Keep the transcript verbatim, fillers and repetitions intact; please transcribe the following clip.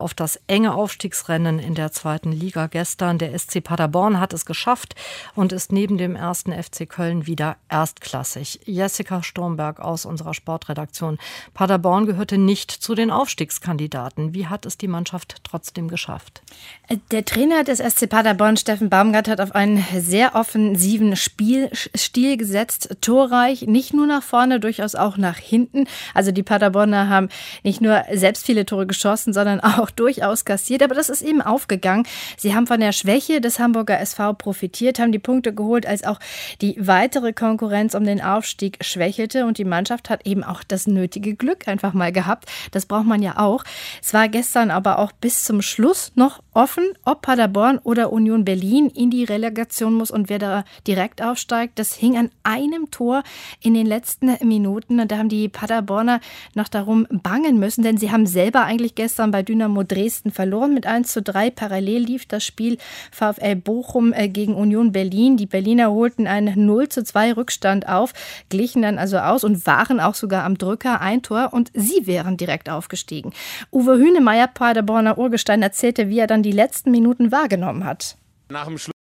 auf das enge Aufstiegsrennen in der zweiten Liga gestern. Der S C Paderborn hat es geschafft und ist neben dem ersten F C Köln wieder erstklassig. Jessica Sturmberg aus unserer Sportredaktion. Paderborn gehörte nicht zu den Aufstiegskandidaten. Wie hat es die Mannschaft trotzdem geschafft? Der Trainer des S C Paderborn, Steffen Baumgart, hat auf einen sehr offensiven Spielstil gesetzt. Torreich, nicht nur nach vorne, durchaus auch nach hinten. Also die Paderborner haben nicht nur selbst viele Tore geschossen, sondern auch durchaus kassiert. Aber das ist eben aufgegangen. Sie haben von der Schwäche des Hamburger S V profitiert, haben die Punkte geholt, als auch die weitere Konkurrenz um den Aufstieg schwächelte. Und die Mannschaft hat eben auch das nötige Glück einfach mal gehabt. Das braucht man ja auch. Es war gestern aber auch bis zum Schluss noch offen, ob Paderborn oder Union Berlin in die Relegation muss und wer da direkt aufsteigt. Das hing an einem Tor in den letzten Minuten. Und da haben die Paderborner noch darum bangen müssen, denn sie haben selber eigentlich gestern bei Dynamo Dresden verloren mit eins zu drei. Parallel lief das Spiel VfL Bochum gegen Union Berlin. Die Berliner holten einen null zu zwei Rückstand auf, glichen dann also aus und waren auch sogar am Drücker, ein Tor, und sie wären direkt aufgestiegen. Uwe Hünemeyer, Paderborner Urgestein, erzählte, wie er dann die letzten Minuten wahrgenommen hat. Nach dem Schluss